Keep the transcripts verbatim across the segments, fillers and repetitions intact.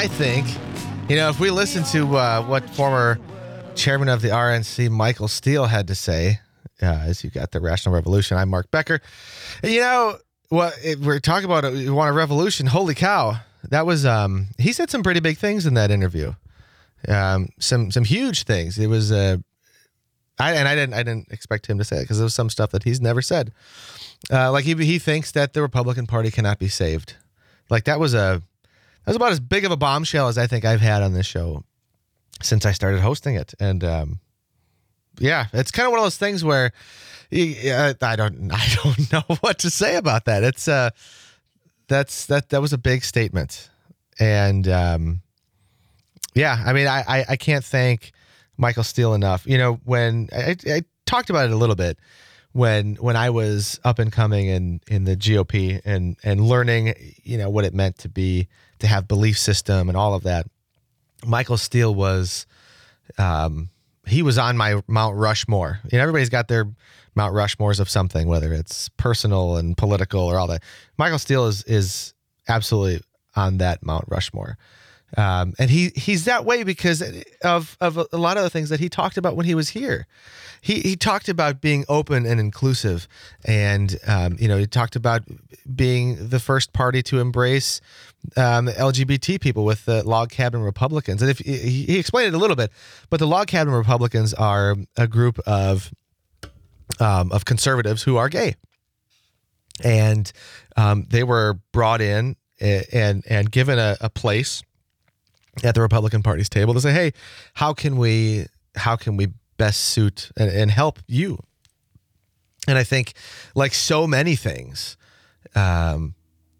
I think, you know, if we listen to uh, what former chairman of the R N C, Michael Steele, had to say, uh, as you got the Rational Revolution, I'm Mark Becker. You know, well, if we're talking about a, you want a revolution. Holy cow. That was, um, he said some pretty big things in that interview. Um, some, some huge things. It was, uh, I, and I didn't, I didn't expect him to say it because there was some stuff that he's never said. Uh, like he, he thinks that the Republican Party cannot be saved. Like that was a, that was about as big of a bombshell as I think I've had on this show since I started hosting it. And, um, yeah, it's kind of one of those things where uh, I don't, I don't know what to say about that. It's, uh, that's, that, that was a big statement. And, um, yeah, I mean, I, I, I can't thank Michael Steele enough. You know, when I, I talked about it a little bit when, when I was up and coming in, in the G O P and, and learning, you know, what it meant to be, to have belief system and all of that. Michael Steele was, um, he was on my Mount Rushmore. You know, everybody's got their Mount Rushmores of something, whether it's personal and political or all that. Michael Steele is, is absolutely on that Mount Rushmore. Um, and he, he's that way because of, of a lot of the things that he talked about when he was here. He, he talked about being open and inclusive. And, um, you know, he talked about being the first party to embrace, um, L G B T people with the Log Cabin Republicans. And if he, he explained it a little bit, but the Log Cabin Republicans are a group of, um, of conservatives who are gay. And, um, they were brought in and, and given a, a place at the Republican Party's table to say, hey, how can we, how can we best suit and, and help you? And I think like so many things, um,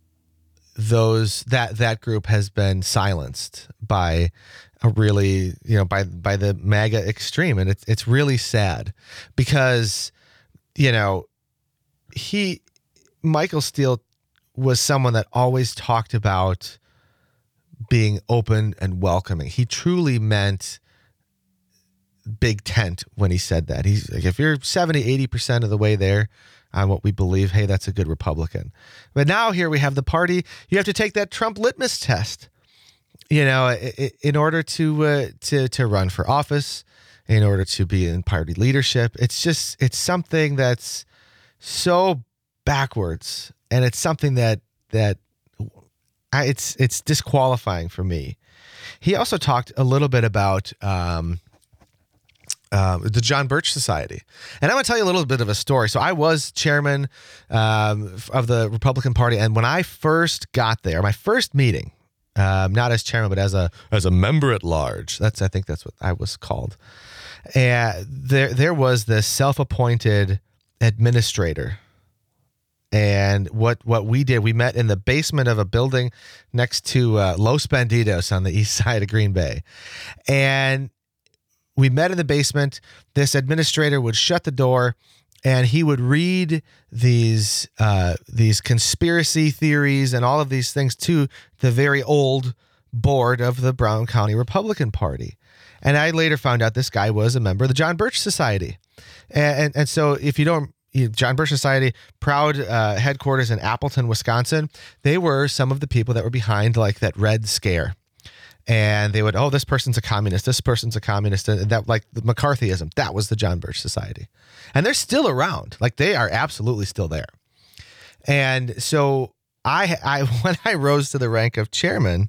those, that, that group has been silenced by a really, you know, by, by the MAGA extreme. And it's, it's really sad because, you know, he, Michael Steele was someone that always talked about being open and welcoming. He truly meant big tent when he said that. He's like, if you're seventy, eighty percent of the way there on what we believe, hey, that's a good Republican. But now here we have the party. You have to take that Trump litmus test, you know, in order to, uh, to, to run for office, in order to be in party leadership. It's just, it's something that's so backwards. And it's something that, that, I, it's it's disqualifying for me. He also talked a little bit about um, uh, the John Birch Society. And I'm going to tell you a little bit of a story. So I was chairman um, of the Republican Party. And when I first got there, my first meeting, um, not as chairman, but as a as a member at large, that's I think that's what I was called. And there, there was this self-appointed administrator. And what, what we did, we met in the basement of a building next to uh, Los Bandidos on the east side of Green Bay. And we met in the basement. This administrator would shut the door and he would read these uh, these conspiracy theories and all of these things to the very old board of the Brown County Republican Party. And I later found out this guy was a member of the John Birch Society. And, and, and so if you don't, John Birch Society, proud uh, headquarters in Appleton, Wisconsin. They were some of the people that were behind like that Red Scare. And they would, oh, this person's a communist. This person's a communist. And that like the McCarthyism, that was the John Birch Society. And they're still around. Like they are absolutely still there. And so I, I when I rose to the rank of chairman,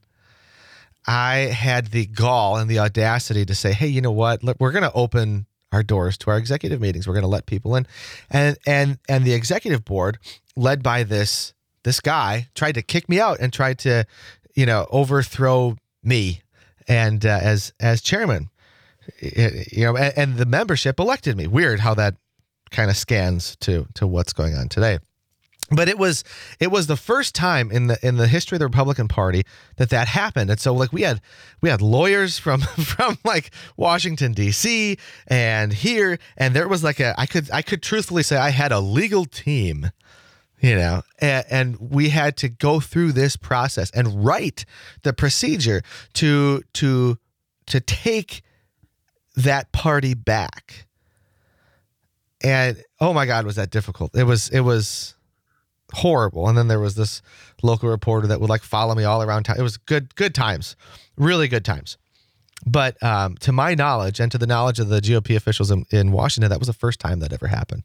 I had the gall and the audacity to say, hey, you know what? We're going to open our doors to our executive meetings. We're going to let people in. And, and, and the executive board led by this, this guy tried to kick me out and tried to, you know, overthrow me. And, uh, as, as chairman, you know, and, and the membership elected me. Weird how that kind of scans to, to what's going on today. But it was it was the first time in the in the history of the Republican Party that that happened. And so like we had we had lawyers from from like Washington, D C and here, and there was like a I could I could truthfully say I had a legal team, you know, and, and we had to go through this process and write the procedure to to to take that party back. And oh my God, was that difficult? It was it was horrible. And then there was this local reporter that would like follow me all around town. It was good, good times, really good times. But um, to my knowledge and to the knowledge of the G O P officials in, in Washington, that was the first time that ever happened.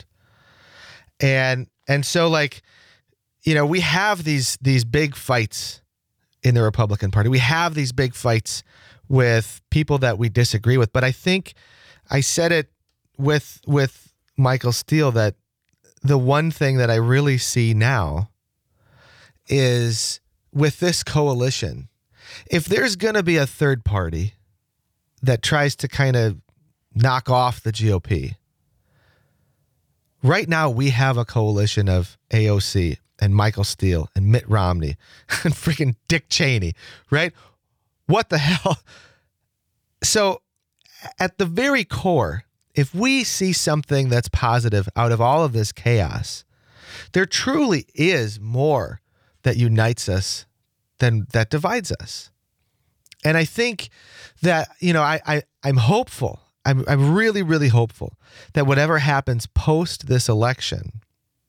And and so like, you know, we have these these big fights in the Republican Party. We have these big fights with people that we disagree with. But I think I said it with with Michael Steele that the one thing that I really see now is with this coalition, if there's going to be a third party that tries to kind of knock off the G O P, right now we have a coalition of A O C and Michael Steele and Mitt Romney and freaking Dick Cheney, right? What the hell? So at the very core, if we see something that's positive out of all of this chaos, there truly is more that unites us than that divides us. And I think that, you know, I, I, I'm hopeful. I'm, I'm really, really hopeful that whatever happens post this election,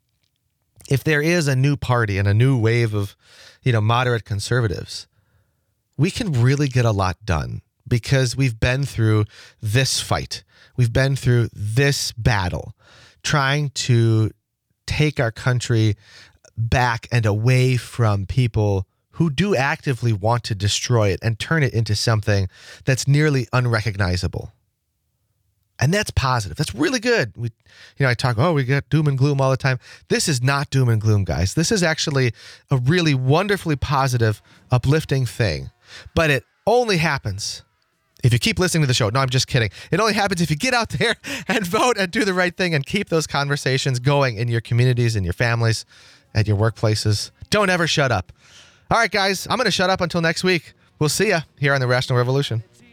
if there is a new party and a new wave of, you know, moderate conservatives, we can really get a lot done because we've been through this fight. We've been through this battle trying to take our country back and away from people who do actively want to destroy it and turn it into something that's nearly unrecognizable. And that's positive. That's really good. We, you know, I talk, oh, we get doom and gloom all the time. This is not doom and gloom, guys. This is actually a really wonderfully positive, uplifting thing. But it only happens if you keep listening to the show. No, I'm just kidding. It only happens if you get out there and vote and do the right thing and keep those conversations going in your communities, in your families, at your workplaces. Don't ever shut up. All right, guys, I'm going to shut up until next week. We'll see you here on the Rational Revolution.